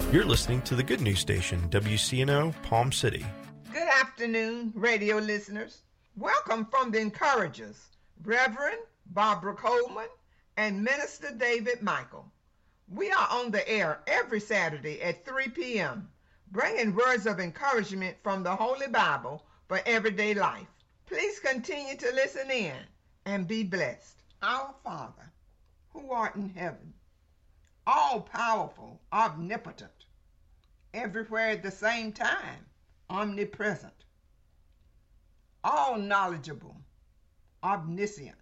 You're listening to the Good News Station, WCNO, Palm City. Good afternoon, radio listeners. Welcome from the Encouragers, Reverend Barbara Coleman and Minister David Michael. We are on the air every Saturday at 3 p.m., bringing words of encouragement from the Holy Bible for everyday life. Please continue to listen in and be blessed. Our Father, who art in heaven, all-powerful, omnipotent, everywhere at the same time, omnipresent, all-knowledgeable, omniscient.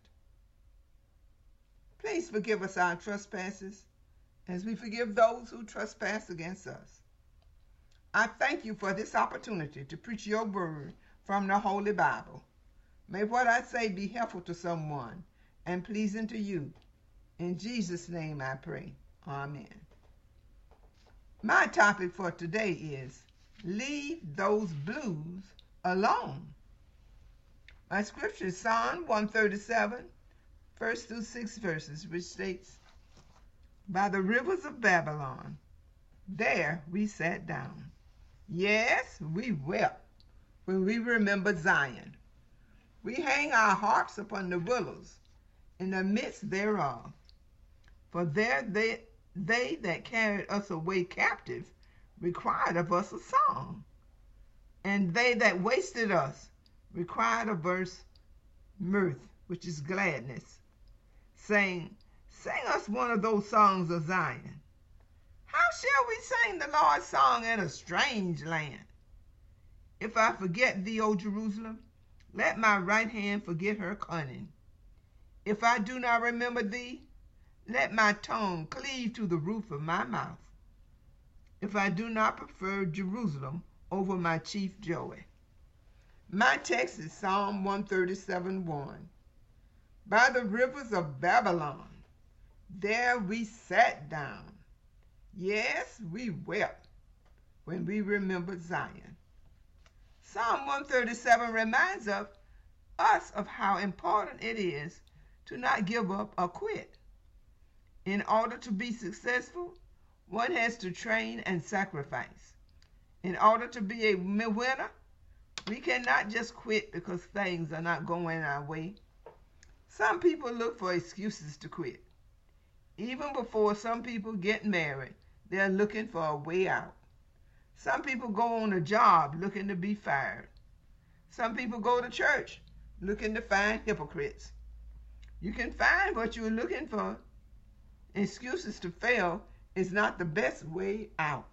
Please forgive us our trespasses as we forgive those who trespass against us. I thank you for this opportunity to preach your word from the Holy Bible. May what I say be helpful to someone and pleasing to you. In Jesus' name I pray. Amen. My topic for today is leave those blues alone. My scripture is Psalm 137, first through 6 verses, which states, "By the rivers of Babylon, there we sat down. Yes, we wept when we remembered Zion. We hang our harps upon the willows in the midst thereof. For there they that carried us away captive required of us a song, and they that wasted us required of us mirth, which is gladness, saying, Sing us one of those songs of Zion. How shall we sing the Lord's song in a strange land? If I forget thee, O Jerusalem, let my right hand forget her cunning. If I do not remember thee, let my tongue cleave to the roof of my mouth. If I do not prefer Jerusalem over my chief joy." My text is Psalm 137:1. "By the rivers of Babylon, there we sat down. Yes, we wept when we remembered Zion." Psalm 137 reminds us of how important it is to not give up or quit. In order to be successful, one has to train and sacrifice. In order to be a winner, we cannot just quit because things are not going our way. Some people look for excuses to quit. Even before some people get married, they're looking for a way out. Some people go on a job looking to be fired. Some people go to church looking to find hypocrites. You can find what you're looking for. Excuses to fail is not the best way out.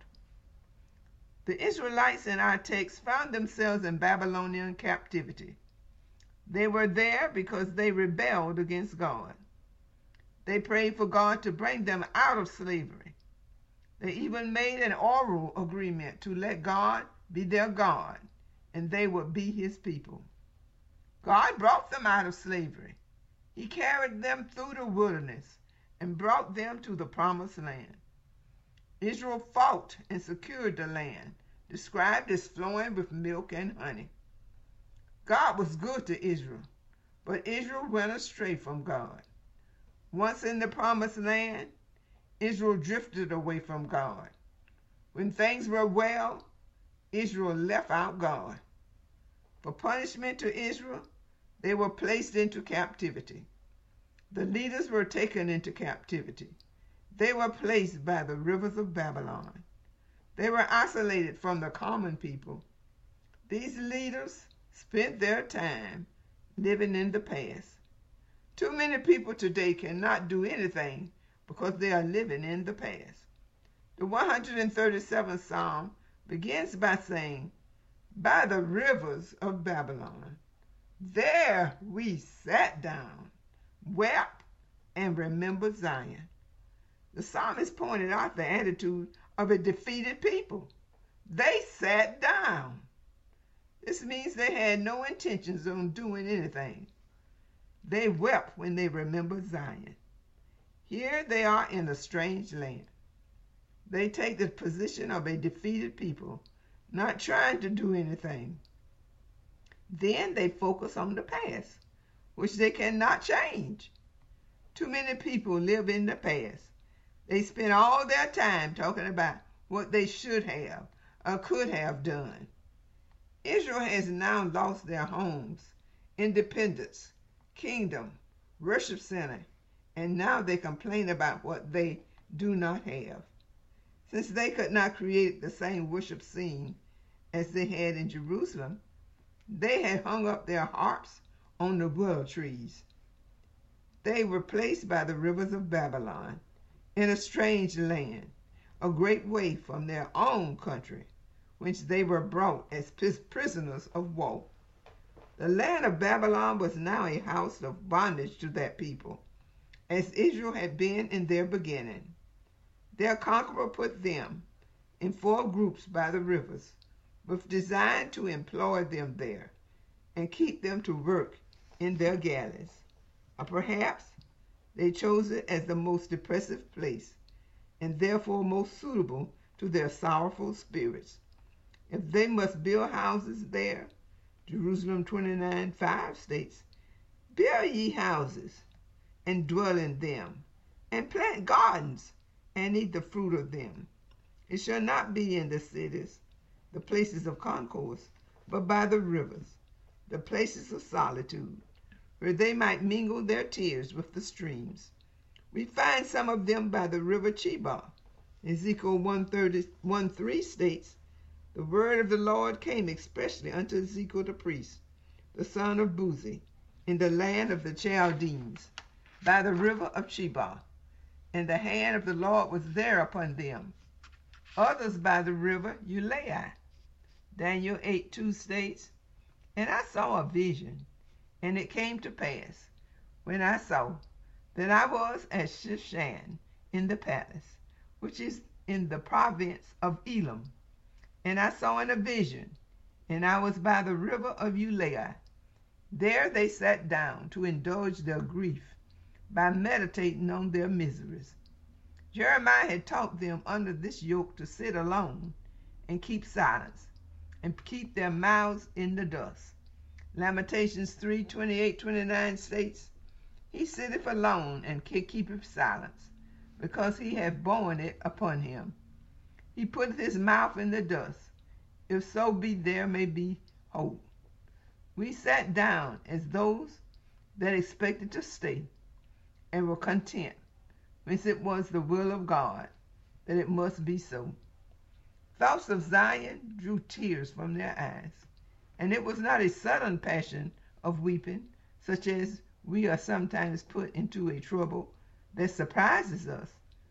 The Israelites in our text found themselves in Babylonian captivity. They were there because they rebelled against God. They prayed for God to bring them out of slavery. They even made an oral agreement to let God be their God and they would be his people. God brought them out of slavery. He carried them through the wilderness and brought them to the promised land. Israel fought and secured the land, described as flowing with milk and honey. God was good to Israel, but Israel went astray from God. Once in the promised land, Israel drifted away from God. When things were well, Israel left out God. For punishment to Israel, they were placed into captivity. The leaders were taken into captivity. They were placed by the rivers of Babylon. They were isolated from the common people. These leaders spent their time living in the past. Too many people today cannot do anything because they are living in the past. The 137th Psalm begins by saying, "By the rivers of Babylon, there we sat down, wept, and remembered Zion." The psalmist pointed out the attitude of a defeated people. They sat down. This means they had no intentions of doing anything. They wept when they remembered Zion. Here they are in a strange land. They take the position of a defeated people, not trying to do anything. Then they focus on the past, which they cannot change. Too many people live in the past. They spend all their time talking about what they should have or could have done. Israel has now lost their homes, independence, kingdom, worship center, and now they complain about what they do not have. Since they could not create the same worship scene as they had in Jerusalem, they had hung up their harps on the willow trees. They were placed by the rivers of Babylon in a strange land, a great way from their own country, whence they were brought as prisoners of war. The land of Babylon was now a house of bondage to that people, as Israel had been in their beginning. Their conqueror put them in 4 groups by the rivers, with design to employ them there and keep them to work in their galleys. Or perhaps they chose it as the most depressive place, and therefore most suitable to their sorrowful spirits. If they must build houses there, Jerusalem 29:5 states, "Build ye houses, and dwell in them, and plant gardens, and eat the fruit of them. It shall not be in the cities, the places of concourse, but by the rivers, the places of solitude, where they might mingle their tears with the streams." We find some of them by the river Chebar. Ezekiel 1:3 states, "The word of the Lord came expressly unto Ezekiel the priest, the son of Buzi, in the land of the Chaldeans, by the river of Chebar, and the hand of the Lord was there upon them. Others by the river Ulai." Daniel 8:2 states, "And I saw a vision, and it came to pass, when I saw, that I was at Shushan in the palace, which is in the province of Elam. And I saw in a vision, and I was by the river of Ulai. There they sat down to indulge their grief by meditating on their miseries." Jeremiah had taught them under this yoke to sit alone and keep silence, and keep their mouths in the dust. Lamentations 3:28-29 states, "He sitteth alone and keepeth silence, because he hath borne it upon him. He putteth his mouth in the dust, if so be there may be hope." We sat down as those that expected to stay, and were content, since it was the will of God that it must be so. Thoughts of Zion drew tears from their eyes, and it was not a sudden passion of weeping, such as we are sometimes put into a trouble that surprises us,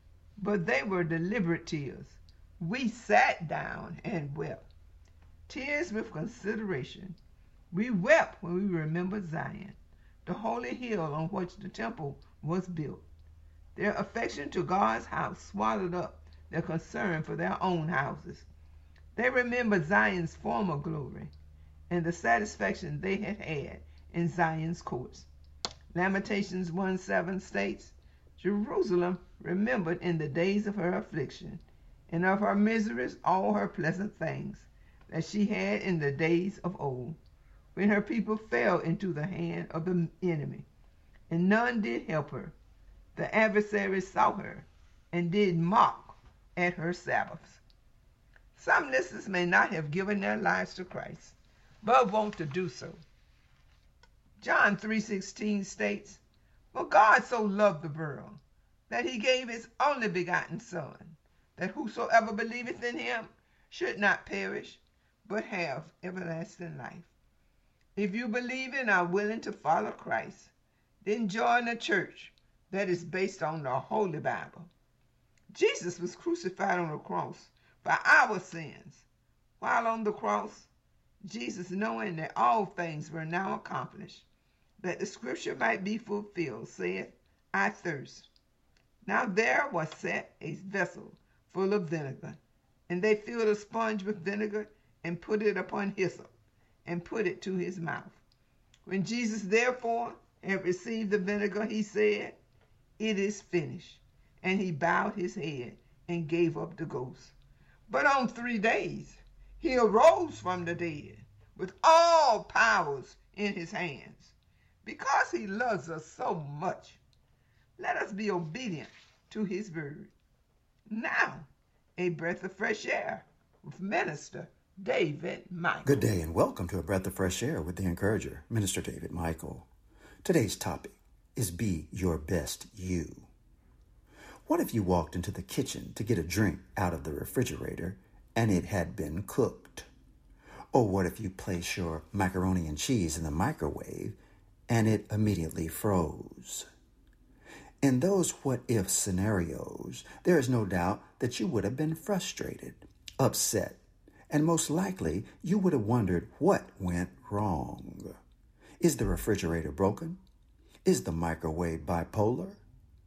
but they were deliberate tears. We sat down and wept. Tears with consideration. We wept when we remembered Zion, the holy hill on which the temple was built. Their affection to God's house swallowed up their concern for their own houses. They remembered Zion's former glory and the satisfaction they had had in Zion's courts. Lamentations 1:7 states, "Jerusalem remembered in the days of her affliction, and of her miseries all her pleasant things that she had in the days of old, when her people fell into the hand of the enemy, and none did help her. The adversaries saw her, and did mock at her Sabbaths." Some listeners may not have given their lives to Christ, but want to do so. John 3:16 states, "For God so loved the world, that he gave his only begotten Son, that whosoever believeth in him should not perish, but have everlasting life." If you believe and are willing to follow Christ, then join a church that is based on the Holy Bible. Jesus was crucified on the cross for our sins. While on the cross, Jesus, knowing that all things were now accomplished, that the scripture might be fulfilled, said, "I thirst." Now there was set a vessel full of vinegar, and they filled a sponge with vinegar and put it upon hyssop, and put it to his mouth. When Jesus therefore had received the vinegar, he said, "It is finished." And he bowed his head and gave up the ghost. But on 3 days he arose from the dead, with all powers in his hands. Because he loves us so much, let us be obedient to his word. Now, A Breath of Fresh Air with Minister David Michael. Good day and welcome to A Breath of Fresh Air with the Encourager, Minister David Michael. Today's topic is Be Your Best You. What if you walked into the kitchen to get a drink out of the refrigerator and it had been cooked? Or what if you place your macaroni and cheese in the microwave and it immediately froze? In those what-if scenarios, there is no doubt that you would have been frustrated, upset, and most likely you would have wondered what went wrong. Is the refrigerator broken? Is the microwave bipolar?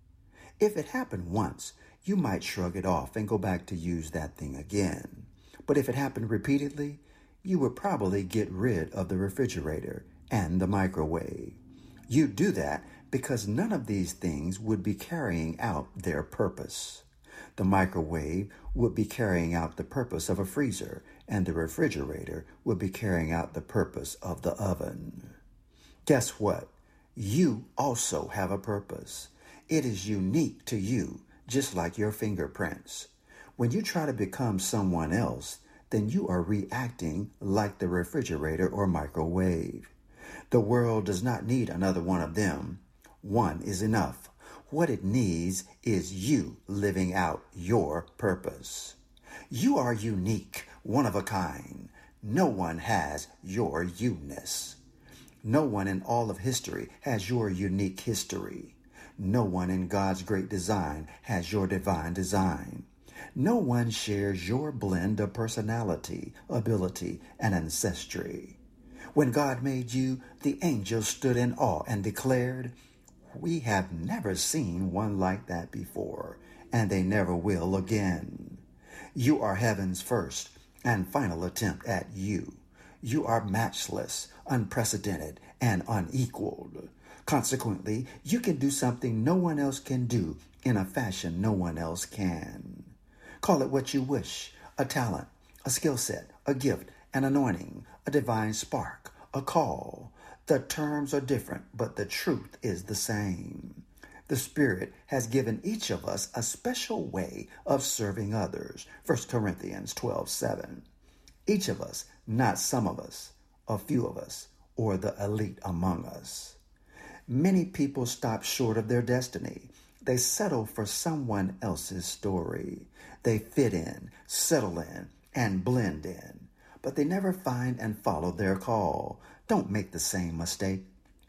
If it happened once, you might shrug it off and go back to use that thing again. But if it happened repeatedly, you would probably get rid of the refrigerator and the microwave. You do that because none of these things would be carrying out their purpose. The microwave would be carrying out the purpose of a freezer, and the refrigerator would be carrying out the purpose of the oven. Guess what? You also have a purpose. It is unique to you, just like your fingerprints. When you try to become someone else, then you are reacting like the refrigerator or microwave. The world does not need another one of them. One is enough. What it needs is you living out your purpose. You are unique, one of a kind. No one has your you-ness. No one in all of history has your unique history. No one in God's great design has your divine design. No one shares your blend of personality, ability, and ancestry. When God made you, the angels stood in awe and declared, "We have never seen one like that before, and they never will again." You are heaven's first and final attempt at you. You are matchless, unprecedented, and unequaled. Consequently, you can do something no one else can do in a fashion no one else can. Call it what you wish: a talent, a skill set, a gift, an anointing, a divine spark, a call. The terms are different, but the truth is the same. The Spirit has given each of us a special way of serving others. 1 Corinthians 12:7. Each of us, not some of us, a few of us, or the elite among us. Many people stop short of their destiny. They settle for someone else's story. They fit in, settle in, and blend in. But they never find and follow their call. Don't make the same mistake.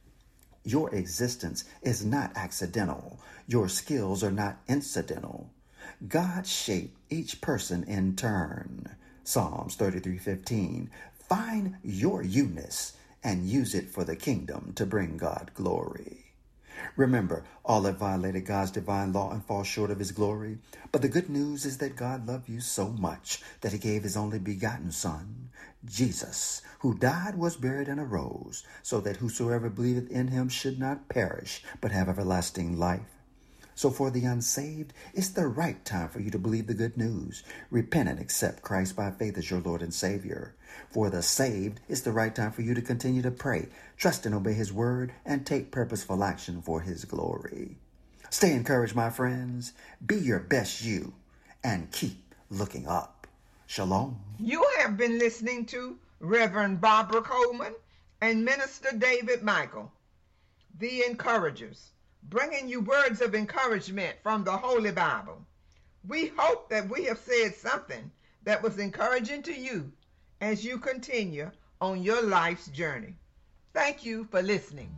Your existence is not accidental. Your skills are not incidental. God shaped each person in turn. Psalms 33:15. Find your you-ness and use it for the kingdom to bring God glory. Remember, all have violated God's divine law and fall short of his glory. But the good news is that God loved you so much that he gave his only begotten Son, Jesus, who died, was buried, and arose, so that whosoever believeth in him should not perish, but have everlasting life. So for the unsaved, it's the right time for you to believe the good news. Repent and accept Christ by faith as your Lord and Savior. For the saved, it's the right time for you to continue to pray, trust and obey his word, and take purposeful action for his glory. Stay encouraged, my friends. Be your best you, and keep looking up. Shalom. You have been listening to Reverend Barbara Coleman and Minister David Michael, the Encouragers, bringing you words of encouragement from the Holy Bible. We hope that we have said something that was encouraging to you as you continue on your life's journey. Thank you for listening.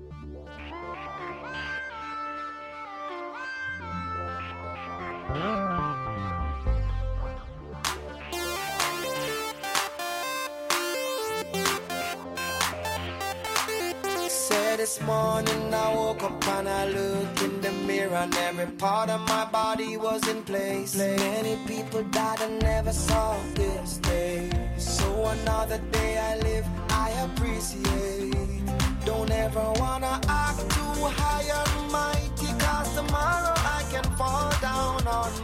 This morning I woke up and I looked in the mirror and every part of my body was in place. Many people died and never saw this day. So another day I live, I appreciate. Don't ever wanna act too high and mighty, cause tomorrow I can fall down on